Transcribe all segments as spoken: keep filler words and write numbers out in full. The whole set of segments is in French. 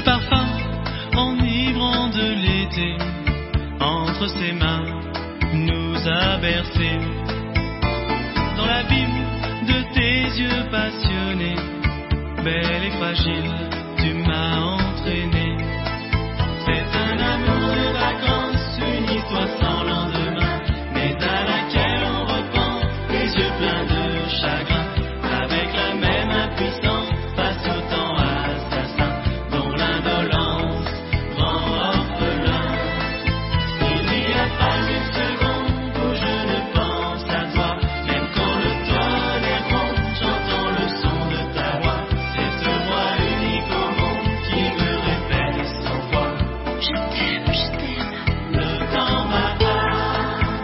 Le parfum enivrant de l'été, entre ses mains, nous a bercés. Dans l'abîme de tes yeux passionnés, belle et fragile, tu m'as entraîné. C'est un amour de vacances, une histoire sans lendemain, mais à laquelle on repense, les yeux pleins de chagrin, avec la même impuissance, face au temps assassin, dont l'indolence rend orphelin. Il n'y a pas une seconde où je ne pense à toi, même quand le tonnerre gronde, j'entends le son de ta voix. C'est ce roi unique au monde qui me répète sans voix: je t'aime, je t'aime. Le temps m'attend.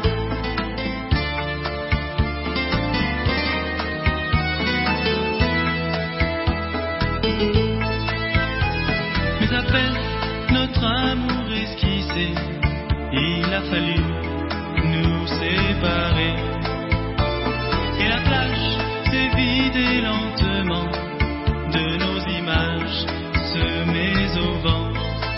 Mais à peine notre amour esquissé, il a fallu nous séparer. Et la plage s'est vidée lentement de nos images semées au vent.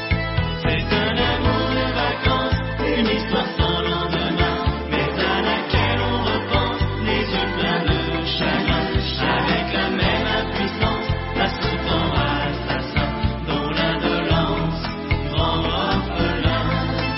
C'est un amour de vacances, une histoire sans lendemain, mais à laquelle on repense, les yeux pleins de chagrin, avec la même impuissance, face au temps assassin, dont l'indolence rend orphelin.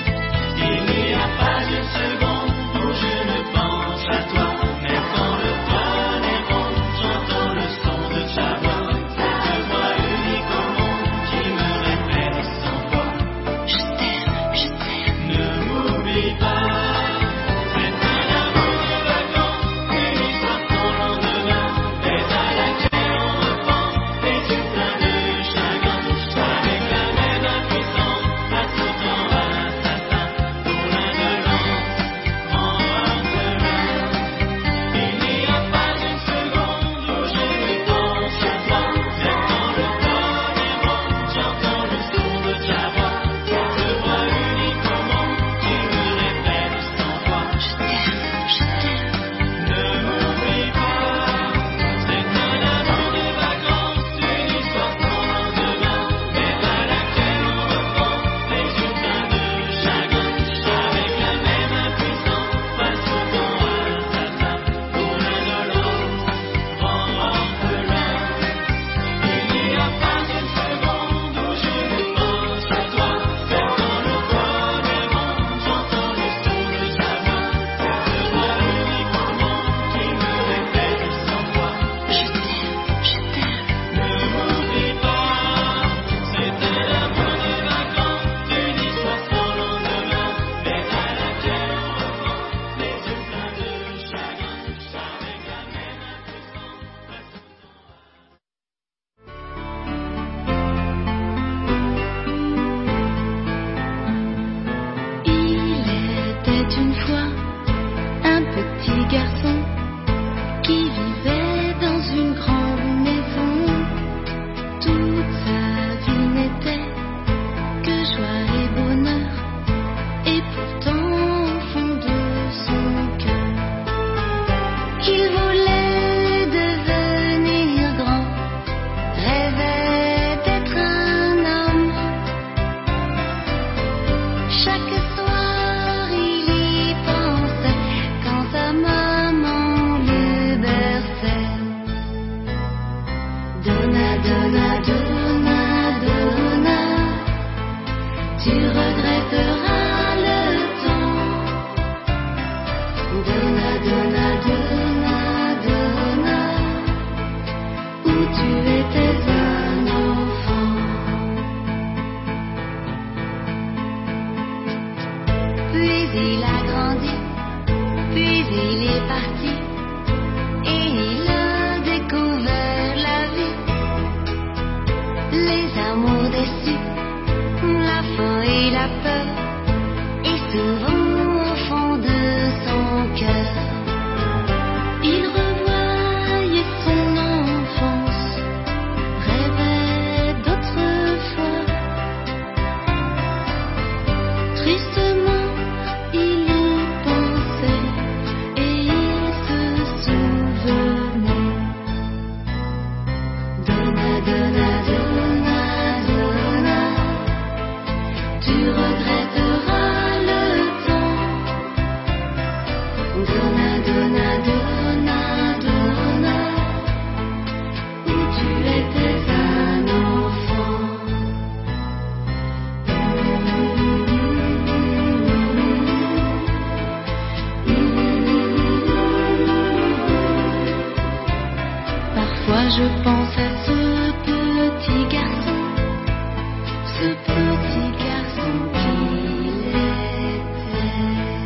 Il n'y a pas une seconde où je ne pense à toi, même quand le tonnerre gronde, j'entends le son de ta voix. Cette voix unique au monde qui me répète sans voix: je t'aime, je t'aime. Ne m'oublie pas. C'est un amour de vacances, une histoire sans lendemain, mais à laquelle on repense, les yeux pleins de chagrin, avec la même impuissance, face au temps assassin, dont l'indolence rend orphelin. Il n'y a pas une seconde où je ne pense à toi, même quand le tonnerre gronde, j'entends le son de ta voix. Cette voix unique au monde qui me répète sans voix: je t'aime, je t'aime. Ne m'oublie pas. C'est un amour de vacances, une histoire sans lendemain, mais à laquelle on repense, les yeux pleins de chagrin, avec la même impuissance, face au temps assassin, dont l'indolence rend orphelin. Il n'y a pas une seconde où je ne pense à toi, même quand le tonnerre gronde, j'entends le son de ta voix. Cette voix unique au monde qui me répète sans voix: je t'aime, je t'aime. Ne m'oublie pas. C'est un amour de vacances, une histoire sans lendemain, mais à laquelle on repense, les yeux pleins de chagrin, avec la même impuissance, face au temps. Il était une fois un petit garçon qui vivait dans une grande maison. Toute sa vie n'était que joie et bonheur, et pourtant au fond de son cœur, il voulait devenir grand, rêvait d'être un homme. Chaque soir il y pensait quand sa maman le berçait. Donna, donna, donna, donna, tu regretteras le temps. Donna, donna, donna, donna, où tu étais un enfant. Puis il a grandi, puis il est parti, et il a découvert la vie, les amours déçus, la faim et la peur, et souvent au fond de son cœur, il revoyait son enfance, rêvait d'autrefois. Tristement, il y pensait et il se souvenait. Donna, donna, donna, donna, je pense à ce petit garçon, ce petit garçon qu'il était.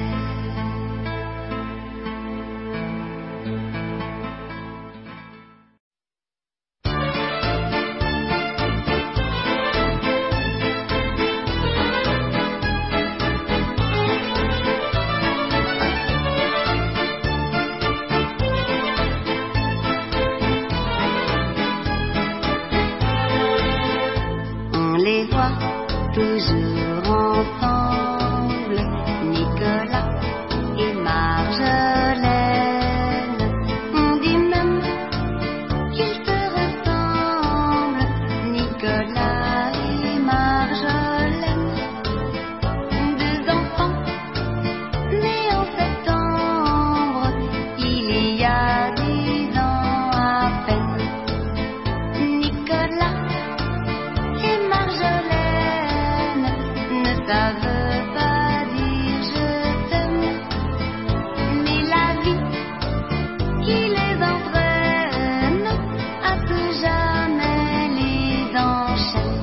On les voit toujours ensemble, Nicolas et Marjolaine. On dit même qu'ils se ressemblent, Nicolas et Marjolaine. Deux enfants nés en septembre, il y a dix ans à peine. Nicolas et Marjolaine ne savent pas dire je t'aime, mais la vie qui les entraîne à tout jamais les enchaîne.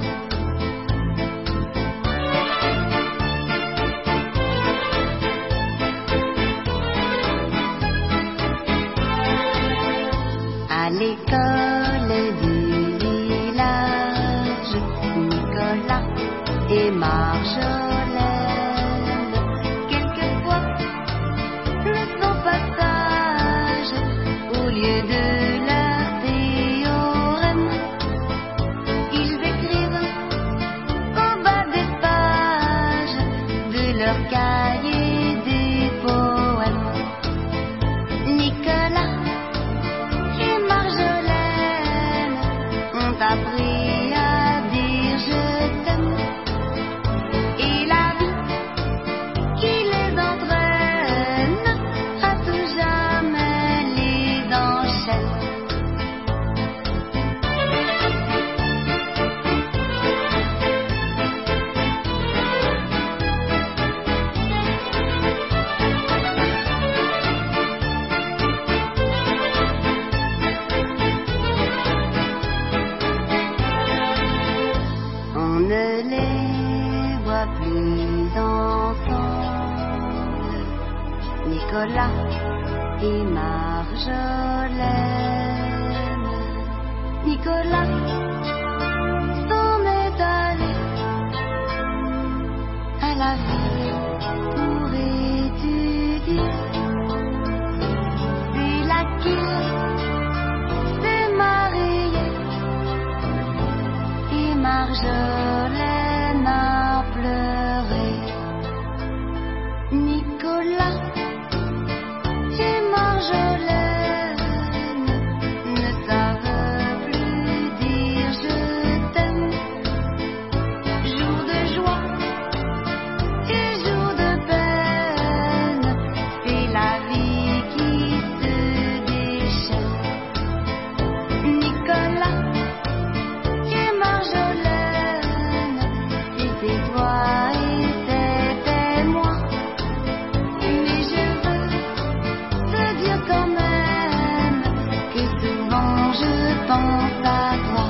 À l'école du village, Nicolas et Marjolaine, quelquefois, le son passage, au lieu de leur théorème, ils écrivent au bas des pages de leur cahier des poèmes. Nicolas et Marjolaine ont appris à dire je t'aime, et la vie qui les entraîne à tout jamais les enchaîne. On ne les voit plus ensemble, Nicolas et Marjolaine. Nicolas s'en est allé à la ville pour étudier. C'est là qu'il s'est marié et Marjolaine a pleuré. Nicolas et Marjolaine ne savent plus dire je t'aime. Jour de joie et jour de peine, c'est la vie qui se déchaîne. Nicolas et Marjolaine, c'était toi et c'était moi. Mais je veux te dire quand même que souvent je pense à toi.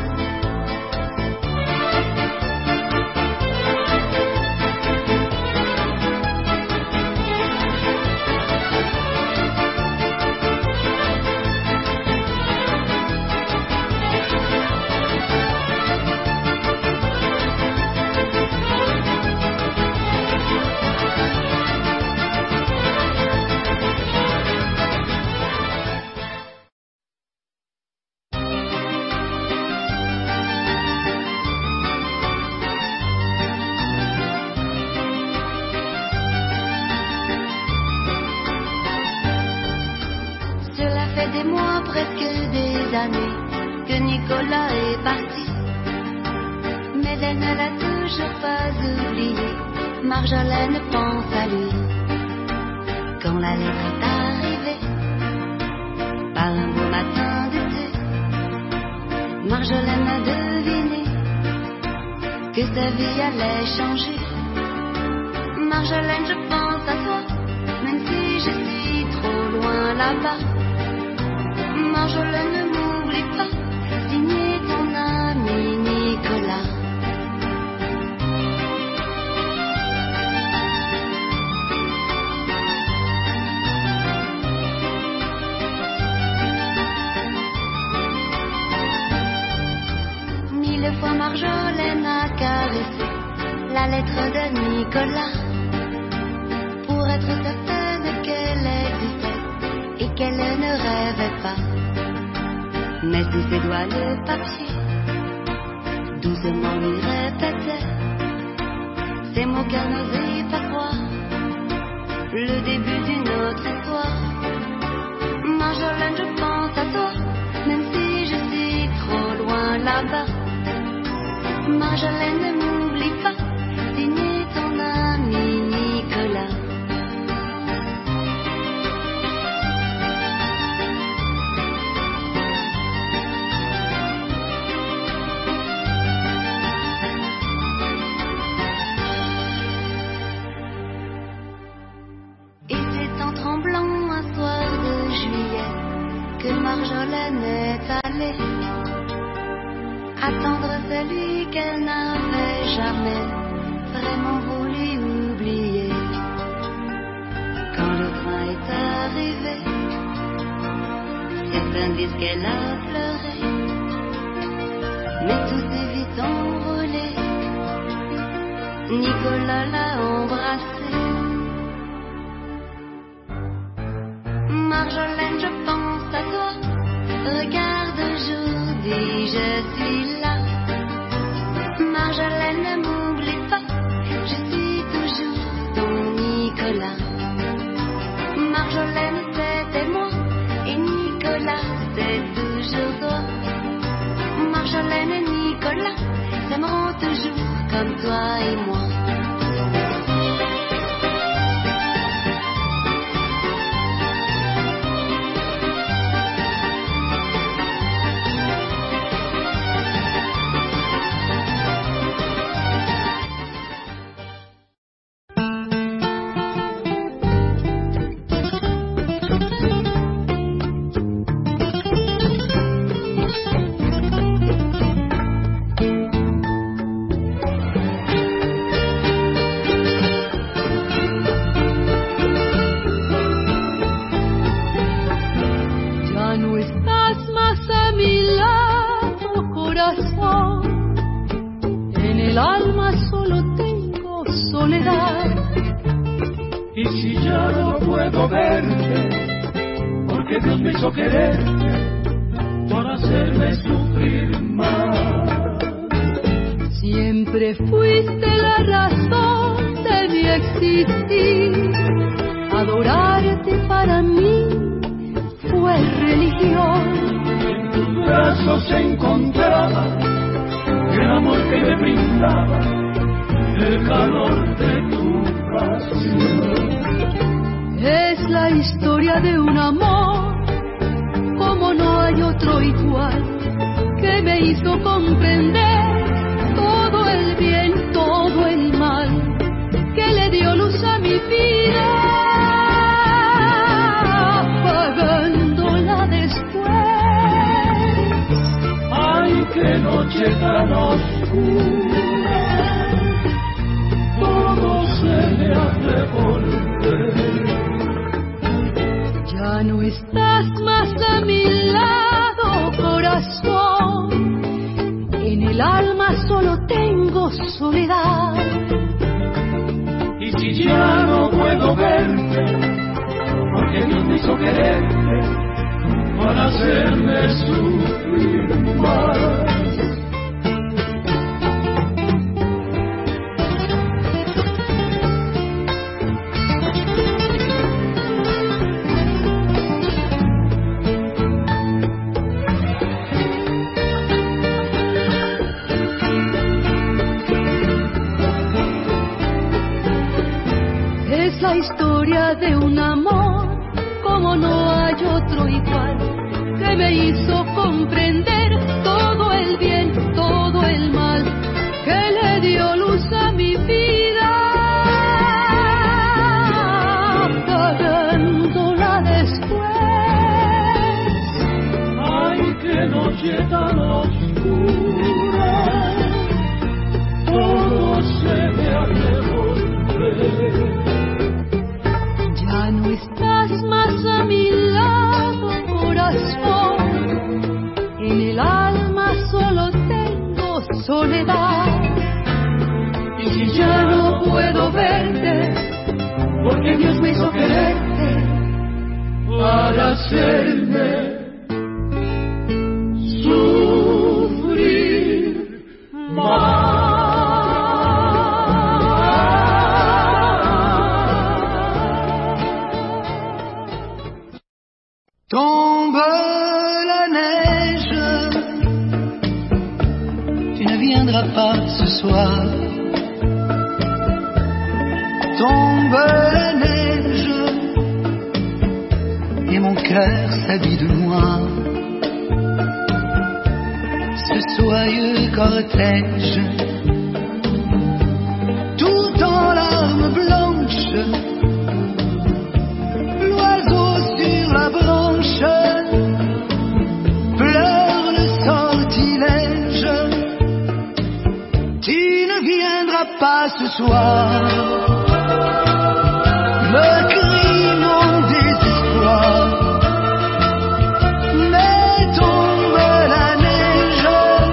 Cela fait des mois, presque des années, que Nicolas est parti. Mais elle ne l'a toujours pas oublié. Marjolaine pense à lui. Quand la lettre est arrivée, par un beau matin d'été, Marjolaine a deviné que sa vie allait changer. Marjolaine, je pense à toi, même si je suis trop loin là-bas. Marjolaine, ne m'oublie m'oublie pas, signé ton ami Nicolas. Mille fois Marjolaine a caressé la lettre de Nicolas pour être certaine qu'elle existait et qu'elle ne rêvait pas. Mais sous ses doigts le papier doucement lui répétait ces mots qu'elle n'osait pas croire, le début d'une autre histoire. Marjolaine, je pense à toi, même si je suis trop loin là-bas. Marjolaine, ne m'oublie pas, signé ton ami Nicolas. Et c'est en tremblant un soir de juillet que Marjolaine est allée attendre celui qu'elle n'avait jamais vraiment voulu oublier. Quand le train est arrivé, certains disent qu'elle a pleuré, mais tout s'est vite envolé. Nicolas l'a embrassée. Marjolaine, je pense à toi, regarde aujourd'hui, je suis là. Marjolaine, ne m'oublie pas, je suis toujours ton Nicolas. Marjolaine, c'était moi, et Nicolas, c'est toujours toi. Marjolaine et Nicolas s'aimeront toujours comme toi et moi. que nos hacerme sufrir más. Tombe la neige, tu ne viendras pas ce soir. Tombe la neige, et mon cœur s'habille de noir. Ce soyeux cortège, tout en larmes blanches, l'oiseau sur la branche pleure le sortilège. Tu ne viendras pas ce soir, me crie mon désespoir. Mais tombe la neige,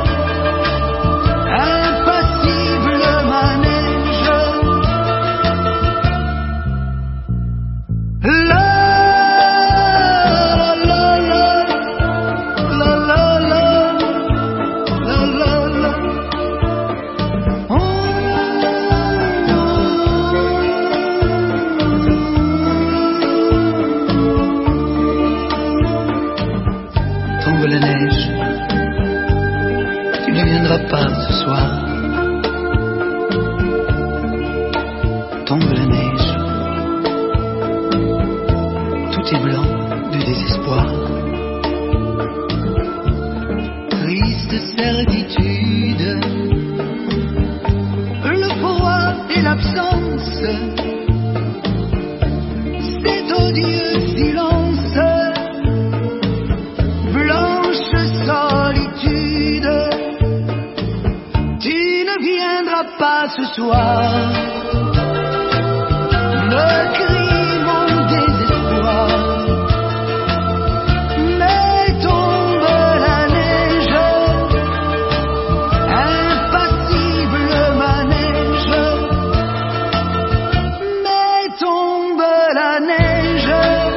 impassible manège. La la neige, tu ne viendras pas ce soir. Tombe la neige, tout est blanc de désespoir. Triste certitude, le froid et l'absence, cet odieux silence. Solitude, tu ne viendras pas ce soir, me crie mon désespoir. Mais tombe la neige, impassible manège. Mais tombe la neige,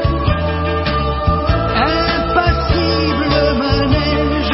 impassible manège.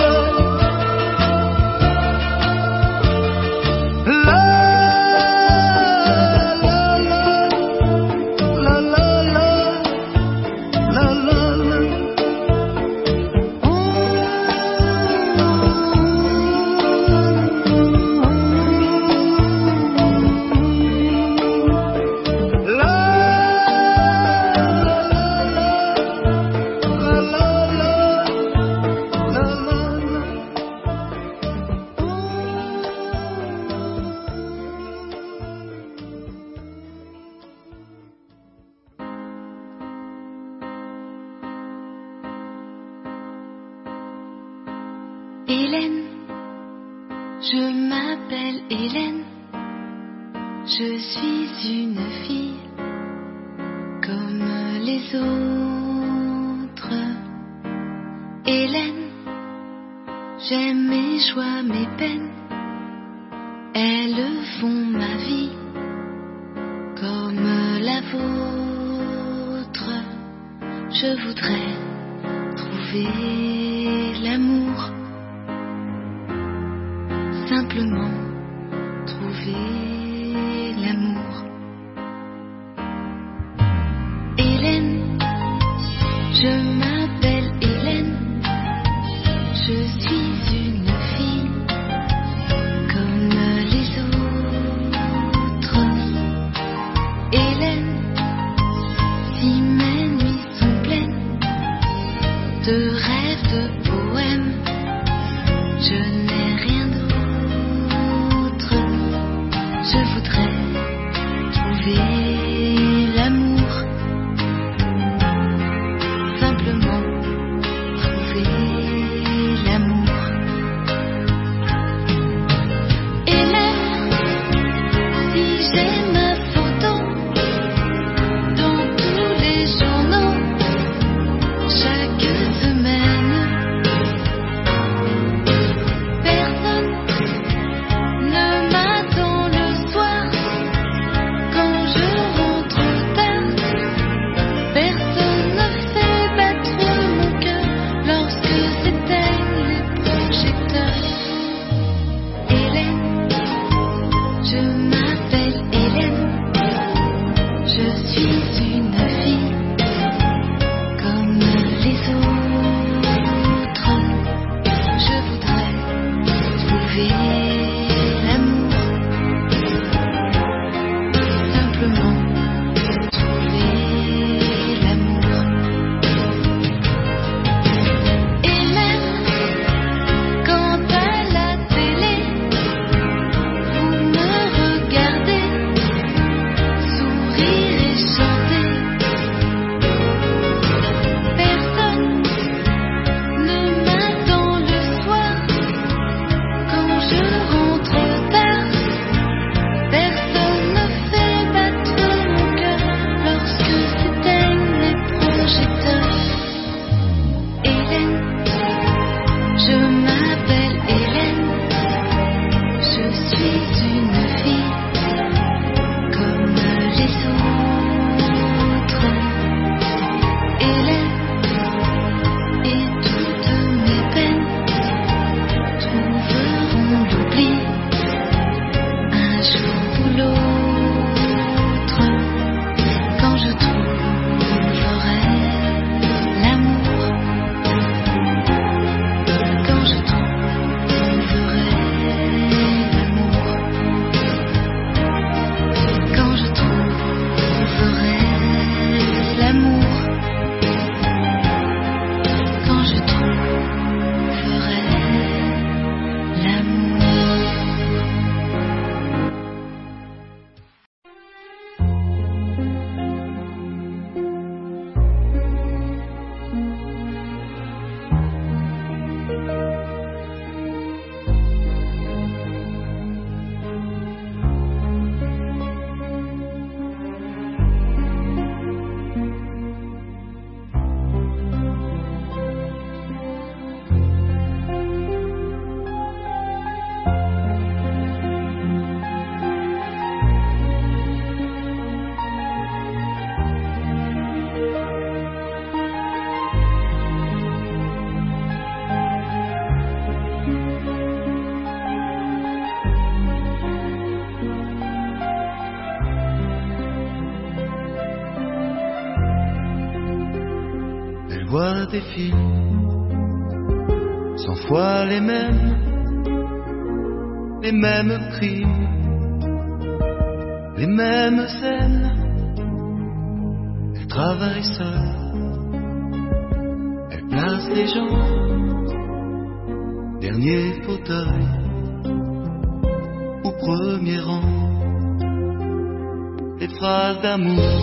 Hélène, je m'appelle Hélène, je suis une fille comme les autres. Hélène, j'aime mes joies, mes peines, elles font ma vie comme la vôtre. Je voudrais trouver l'amour, simplement trouver l'amour. Hélène, je m'appelle Hélène, je suis une fille comme les autres. Hélène, si mes nuits sont pleines de rêves, de poèmes, je n'ai rien d'autre. Je voit des films, cent fois les mêmes, les mêmes crimes, les mêmes scènes. Elle travaille seule, elle place les gens, dernier fauteuil, au premier rang. Des phrases d'amour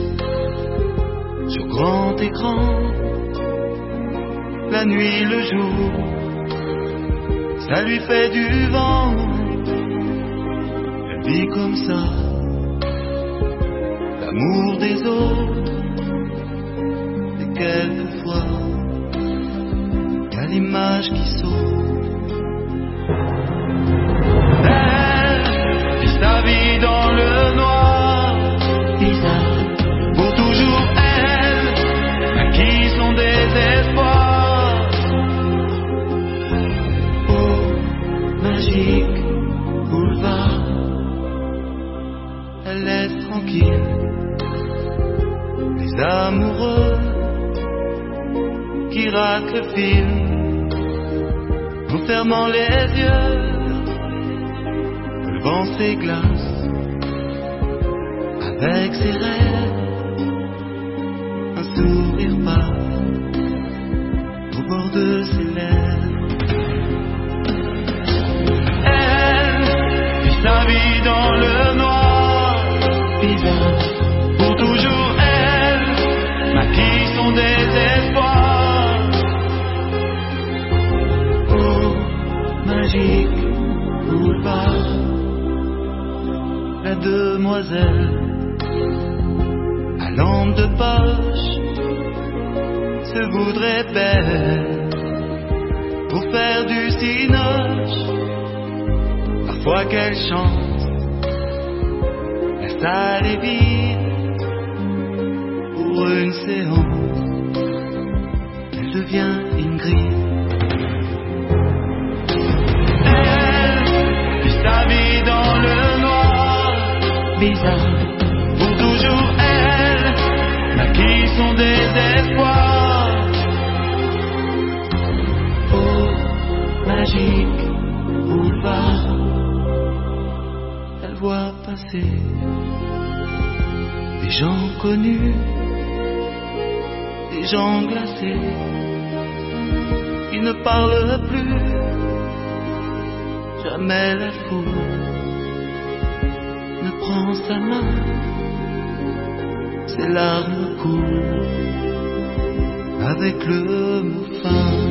sur grand écran, la nuit, le jour, ça lui fait du vent. Elle vit comme ça l'amour des autres, et quelquefois y a l'image qui saute. Elle vit sa vie dans le noir, bizarre, pour toujours elle, à qui son désespoir. Oh, magique boulevard, elle laisse tranquille les amoureux qui ratent le film, en fermant les yeux, le vent ses glaces, avec ses rêves, un sourire passe au bord de ses lèvres. Elle vit sa vie dans le noir, bizarre, pour toujours elle, maquille son désespoir. Oh, magique boulevard, la demoiselle à lampe de poche se voudrait belle pour faire du cinoche. Parfois qu'elle chante, la salle est vide. Pour une séance, elle devient Ingrid. Elle vit sa vie dans le noir, bizarre, pour toujours elle, maquille son désespoir. Oh, magique boulevard, elle voit passer des gens connus, des gens glacés, qui ne parlent plus, jamais la foule ne prend sa main, ses larmes coulent avec le mot fin.